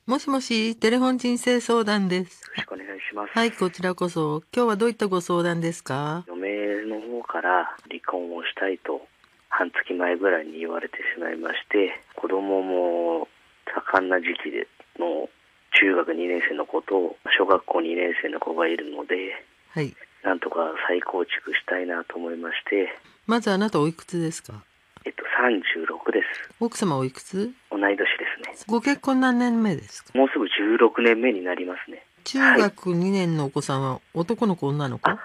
もしもし、テレフォン人生相談です。 よろしくお願いします。 はい、こちらこそ。今日はどういったご相談ですか？ 嫁の方から離婚をしたいと半月前ぐらいに言われてしまいまして、子供も盛んな時期での中学2年生の子と小学校2年生の子がいるので、 はい。 なんとか再構築したいなと思いまして、 まずあなたおいくつですか？ 36です。 奥様おいくつ？ 同い年ですね。 ご結婚何年目ですか？ もうすぐ16年目になりますね。 中学2年のお子さんは男の子女の子？ はい、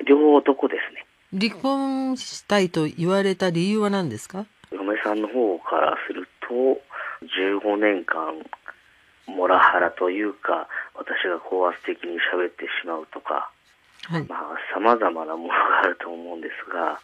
両方男ですね。 離婚したいと言われた理由は何ですか？ 嫁さんの方からすると、15年間モラハラというか、私が高圧的に喋ってしまうとか、 はい。 様々なものがあると思うんですが、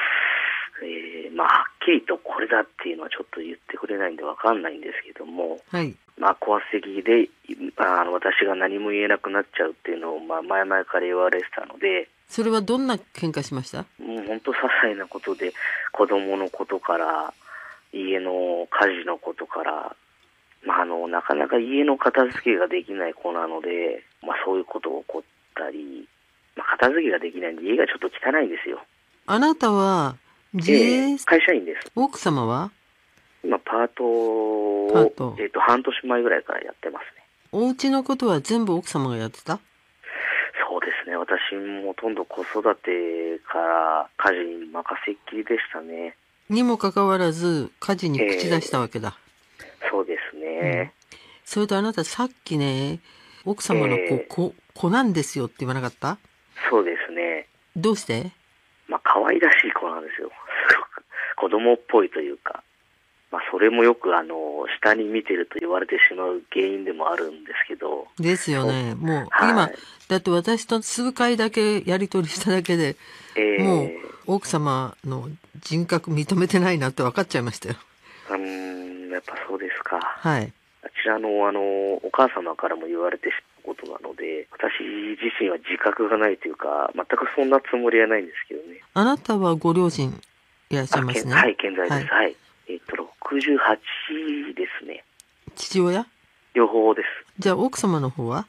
はっきりとこれだっていうのはちょっと言ってくれないんでわかんないんですけども、 はい。 高圧的で、私が何も言えなくなっちゃうっていうのを、前々から言われてたので、 それはどんな喧嘩しました？ もう本当些細なことで、子供のことから、家の家事のことから、なかなか家の片付けができない子なので、そういうことが起こったり、片付けができないんで家がちょっと汚いんですよ。 あなたは自営、 会社員です。 奥様は？ 今パートを、 パート。 半年前ぐらいからやってますね。 お家のことは全部奥様がやってた？ そうですね。私もほとんど子育てから家事に任せっきりでしたね。 にもかかわらず家事に口出したわけだ。 そうですね。 それとあなたさっきね、奥様の子なんですよって言わなかった？ そうですね。 どうして？ 可愛らしい子なんですよ。すごく子供っぽいというか。それもよく下に見てると言われてしまう原因でもあるんですけど。 ですよね。もう今、 はい。 だって私と数回だけやり取りしただけで、もう奥様の人格認めてないなって分かっちゃいましたよ。 やっぱそうですか。 はい。 あちらのお母様からも言われてしまうことなので、私自身は自覚がないというか、全くそんなつもりはないんですけどね。 あなたはご両親いらっしゃいますね。 はい、健在です。はい。68ですね。 父親？ 両方です。 じゃあ奥様の方は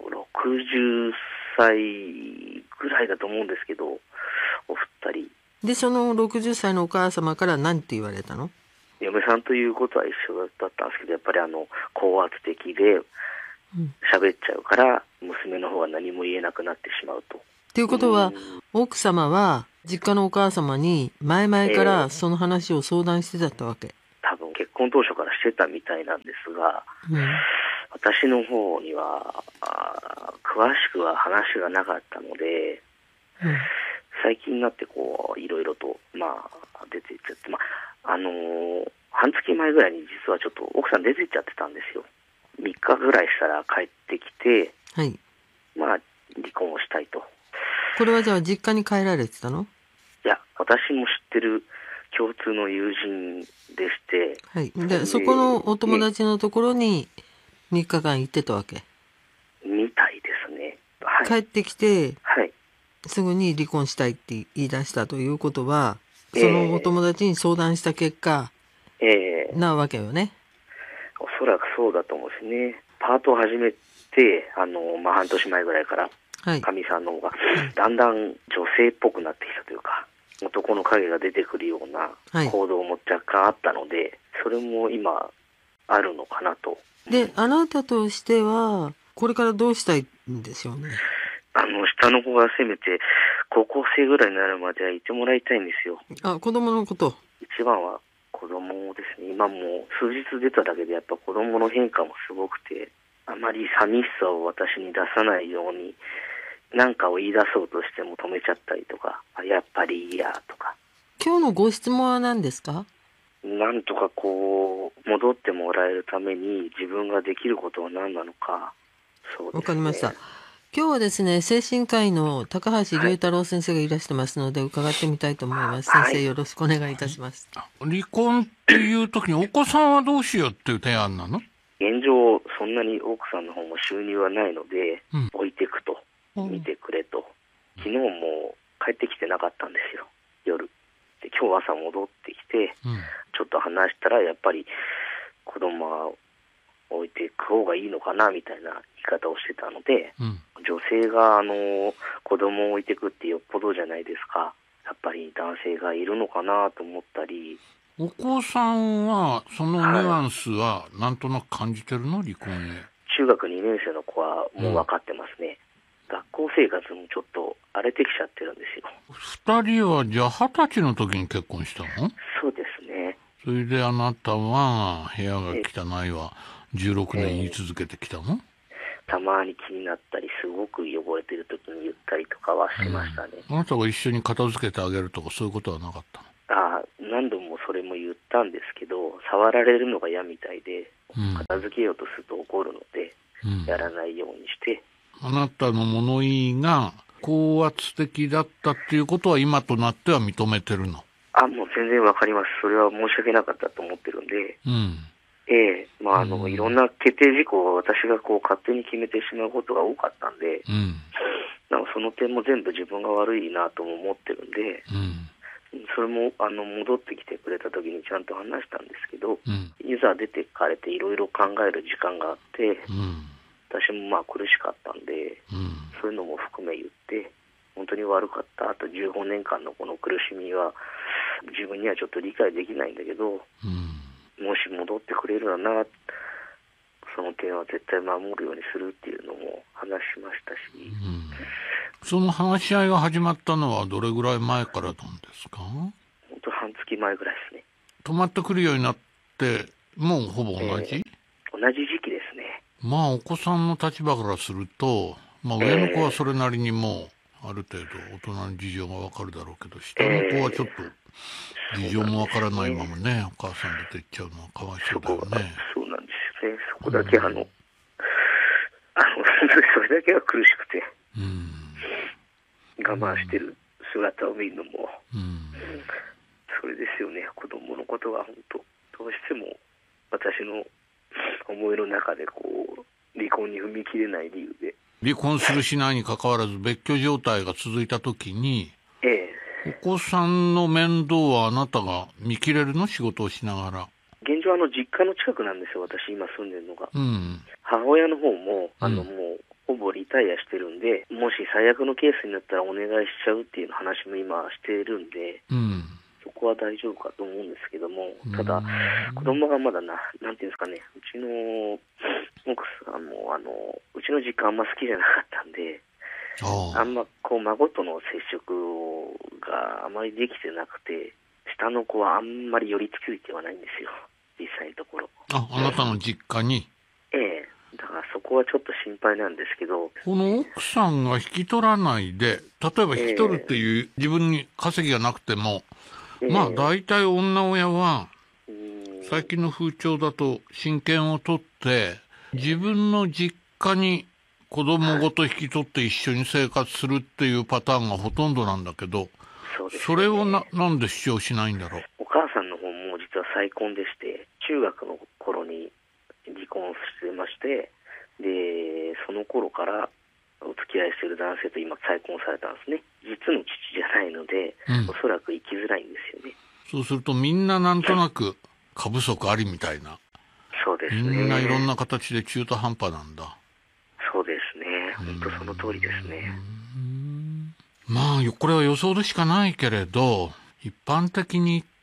60歳ぐらいだと思うんですけど、お二人。 で、その60歳のお母様から何て言われたの？ 嫁さんということは一緒だったんですけど、やっぱり高圧的で喋っちゃうから、娘の方は何も言えなくなってしまうと。 っていうことは、奥様は実家のお母様に前々からその話を相談してたってわけ？ 多分結婚当初からしてたみたいなんですが、私の方には詳しくは話がなかったので、最近になっていろいろと出ていっちゃって、半月前ぐらいに実はちょっと奥さん出ていっちゃってたんですよ。3日ぐらいしたら帰ってきて、 はい。 離婚をしたいと。 これはじゃあ実家に帰られてたの？ いや、私も知ってる共通の友人でして、 はい。で、そこのお友達のところに3日間行ってたわけ？ みたいですね。はい。 帰ってきて、 はい。 すぐに離婚したいって言い出したということは、そのお友達に相談した結果、なわけよね。 おそらくそうだと思うんですね。パートを始めて、半年前ぐらいから、かみさんの方が、だんだん女性っぽくなってきたというか、男の影が出てくるような行動も若干あったので、それも今、あるのかなと。 で、あなたとしては、これからどうしたいんでしょうね。 下の子がせめて、高校生ぐらいになるまではいてもらいたいんですよ。 子供のこと。 一番は子供ですね。今もう数日出ただけでやっぱ子供の変化もすごくて、あまり寂しさを私に出さないように、何かを言い出そうとしても止めちゃったりとか、やっぱりいいやとか。 今日のご質問は何ですか？ なんとか戻ってもらえるために自分ができることは何なのか。そうですね。 わかりました。今日はですね、精神科医の高橋龍太郎先生がいらしてますので、伺ってみたいと思います。先生、よろしくお願いいたします。 離婚っていう時にお子さんはどうしようっていう提案なの？ 現状、そんなに奥さんの方も収入はないので、置いていくと。見てくれと。昨日も帰ってきてなかったんですよ、夜。で、今日朝戻ってきて、ちょっと話したら、やっぱり子供は置いていく方がいいのかなみたいな言い方をしてたので、 うん、 女性が子供を置いていくってよっぽどじゃないですか。やっぱり男性がいるのかなと思ったり。 お子さんはそのニュアンスはなんとなく感じてるの、離婚に。 中学2年生の子はもう分かってますね。学校生活もちょっと荒れてきちゃってるんですよ。 二人はじゃあ20歳の時に結婚したの？ そうですね。 それであなたは部屋が汚いは16年言い続けてきたの？ たまに気になったり、すごく汚れてる時に言ったりとかはしましたね。 あなたが一緒に片付けてあげるとかそういうことはなかったの？ 何度もそれも言ったんですけど、触られるのが嫌みたいで、片付けようとすると怒るので、やらないようにして。 あなたの物言いが高圧的だったっていうことは今となっては認めてるの？ もう全然わかります。それは申し訳なかったと思ってるんで。いろんな決定事項を私が勝手に決めてしまうことが多かったんで、その点も全部自分が悪いなとも思ってるんで、それも戻ってきてくれた時にちゃんと話したんですけど、いざ出てかれていろいろ考える時間があって、私も苦しかったんで、そういうのも含め言って、本当に悪かった。あと15年間のこの苦しみは自分にはちょっと理解できないんだけど、もし戻ってくれるならその点は絶対守るようにするっていうのも話しましたし、 その話し合いが始まったのはどれぐらい前からなんですか？ 本当半月前ぐらいですね。 泊まってくるようになってもうほぼ同じ？ 同じ時期ですね。 お子さんの立場からすると、上の子はそれなりにもうある程度大人の事情がわかるだろうけど、下の子はちょっと事情もわからないままね、お母さん出て行っちゃうのはかわいそうだよね。 そうなんですよね。そこだけそれだけは苦しくて、我慢してる姿を見るのも、それですよね。子供のことが本当どうしても私の思いの中で離婚に踏み切れない理由で。 離婚するしないにかかわらず別居状態が続いたときに、お子さんの面倒はあなたが見切れるの？仕事をしながら。 現状実家の近くなんですよ、私今住んでるのが。母親の方ももうほぼリタイアしてるんで、もし最悪のケースになったらお願いしちゃうっていう話も今してるんで、そこは大丈夫かと思うんですけども、ただ子供がまだなんていうんですかね、うちの奥さんもうちの実家あんま好きじゃなかったんで、あんま孫との接触があまりできてなくて、下の子はあんまり寄りついてはないんですよ、実際のところ。 あなたの実家に？ だからそこはちょっと心配なんですけど。 この奥さんが引き取らないで、例えば引き取るっていう自分に稼ぎがなくても、大体女親は最近の風潮だと親権を取って自分の実家に子供ごと引き取って一緒に生活するっていうパターンがほとんどなんだけど、それをなんで主張しないんだろう？ お母さんの方も実は再婚でして、中学の頃に離婚してまして、でその頃からお付き合いしている男性と今再婚されたんですね。実の父じゃないので、おそらく生きづらいんですよね。 そうするとみんななんとなく過不足ありみたいな。 そうですね。 みんないろんな形で中途半端なんだ。 そうですね。本当その通りですね。 これは予想でしかないけれど、一般的に言って、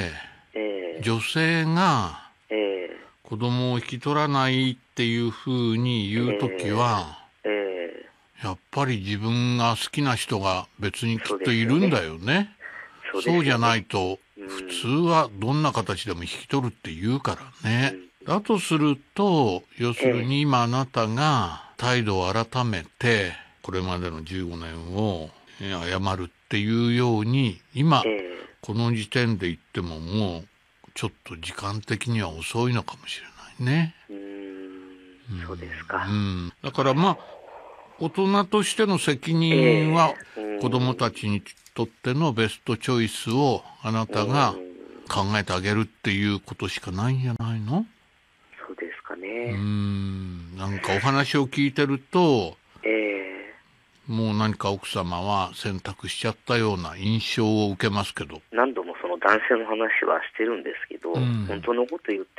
女性が子供を引き取らないっていうふうに言うときは、やっぱり自分が好きな人が別にきっといるんだよね。そうじゃないと、普通はどんな形でも引き取るって言うからね。だとすると、要するに今あなたが態度を改めて、これまでの15年を謝るっていうように、今、この時点で言ってももう、ちょっと時間的には遅いのかもしれないね。 そうですか。 だから大人としての責任は子供たちにとってのベストチョイスをあなたが考えてあげるっていうことしかないんじゃないの？ そうですかね。 なんかお話を聞いてると、もう何か奥様は選択しちゃったような印象を受けますけど。 何度もその男性の話はしてるんですけど、本当のこと言ってても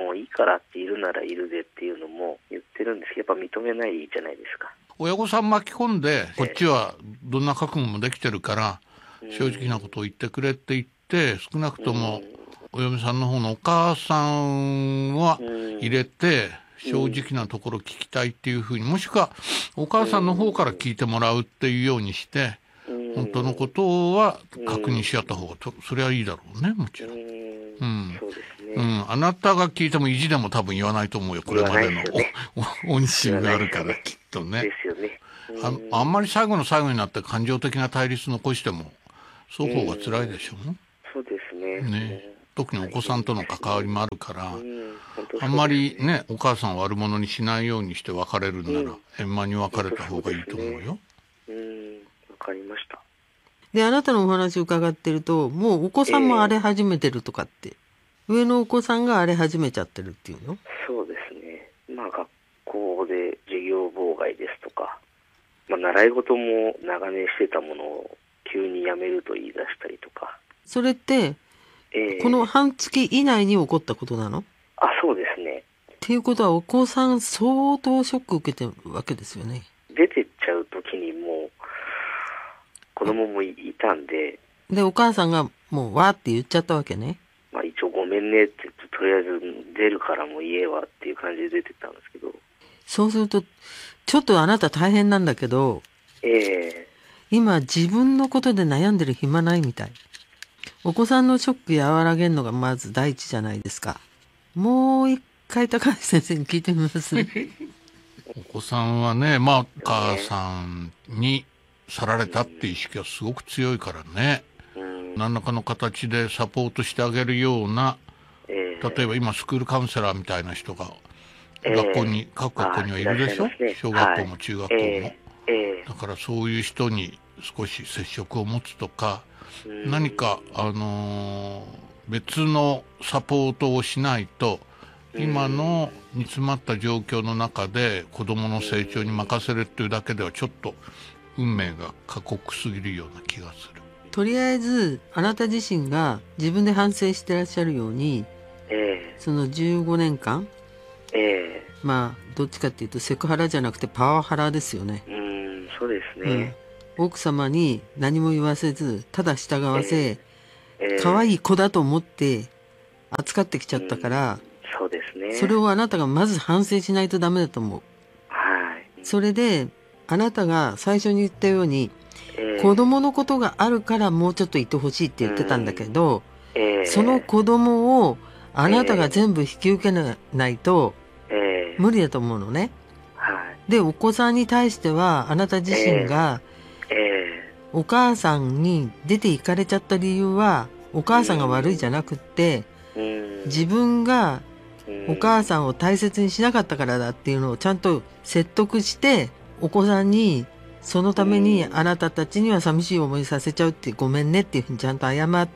もういいからっているならいるでっていうのも言ってるんですけど、やっぱ認めないじゃないですか。 親御さん巻き込んで、こっちはどんな覚悟もできてるから、正直なことを言ってくれって言って、少なくともお嫁さんの方のお母さんは入れて、正直なところ聞きたいっていうふうに、もしくはお母さんの方から聞いてもらうっていうようにして、本当のことは確認し合った方がそれはいいだろうね、もちろん。 そうですね。 あなたが聞いても意地でも多分言わないと思うよ、これまでの恩師があるから、きっとね。 ですよね。 あんまり最後の最後になって感情的な対立残しても、双方が辛いでしょうね。 そうですね。 特にお子さんとの関わりもあるから、あんまりね、お母さんを悪者にしないようにして別れるなら、円満に別れた方がいいと思うよ。 わかりました。 で、あなたのお話を伺ってると、もうお子さんも荒れ始めてるとかって、上のお子さんが荒れ始めちゃってるっていうの？ そうですね。学校で授業妨害ですとか、習い事も長年してたものを急にやめると言い出したりとか。 それって、この半月以内に起こったことなの？ そうですね。 っていうことはお子さん相当ショック受けてるわけですよね。 出てっちゃう時にもう子供もいたんで。 で、お母さんがもうわーって言っちゃったわけね。 一応ごめんねって言って、とりあえず出るからもう言えわっていう感じで出てったんですけど。 そうすると、ちょっとあなた大変なんだけど、今自分のことで悩んでる暇ないみたい。お子さんのショック和らげるのがまず第一じゃないですか。もう一回高橋先生に聞いてみますね。 お子さんはね、お母さんに去られたっていう意識はすごく強いからね。何らかの形でサポートしてあげるような、例えば今スクールカウンセラーみたいな人が学校に、各学校にはいるでしょ、小学校も中学校も。だからそういう人に少し接触を持つとか、何か、別のサポートをしないと、今の煮詰まった状況の中で子供の成長に任せるっていうだけではちょっと運命が過酷すぎるような気がする。 とりあえずあなた自身が自分で反省してらっしゃるように、その15年間、どっちかっていうとセクハラじゃなくてパワハラですよね。 そうですね。 奥様に何も言わせずただ従わせ、可愛い子だと思って扱ってきちゃったから、 そうですね。 それをあなたがまず反省しないとダメだと思う。それであなたが最初に言ったように、子供のことがあるからもうちょっといてほしいって言ってたんだけど、その子供をあなたが全部引き受けないと無理だと思うのね。で、お子さんに対してはあなた自身がお母さんに出て行かれちゃった理由はお母さんが悪いじゃなくって、自分がお母さんを大切にしなかったからだっていうのをちゃんと説得して、お子さんにそのためにあなたたちには寂しい思いさせちゃうってごめんねっていうふうにちゃんと謝って、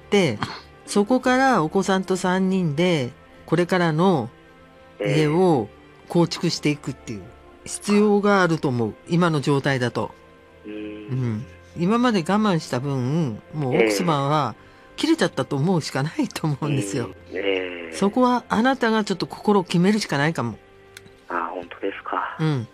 そこからお子さんと3人でこれからの家を構築していくっていう必要があると思う、今の状態だと。今まで我慢した分、もう奥様は切れちゃったと思うしかないと思うんですよ。そこはあなたがちょっと心を決めるしかないかも。 本当ですか。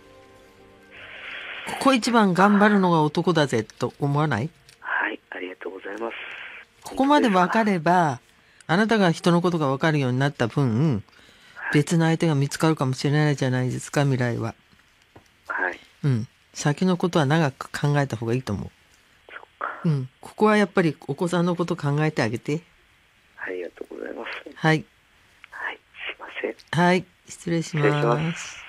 ここ一番頑張るのが男だぜと思わない？ はい、ありがとうございます。 ここまで分かれば、あなたが人のことが分かるようになった分、別の相手が見つかるかもしれないじゃないですか、未来は。先のことは長く考えた方がいいと思う。ここはやっぱりお子さんのこと考えてあげて。 ありがとうございます。 はい。 すいません。 はい、失礼します。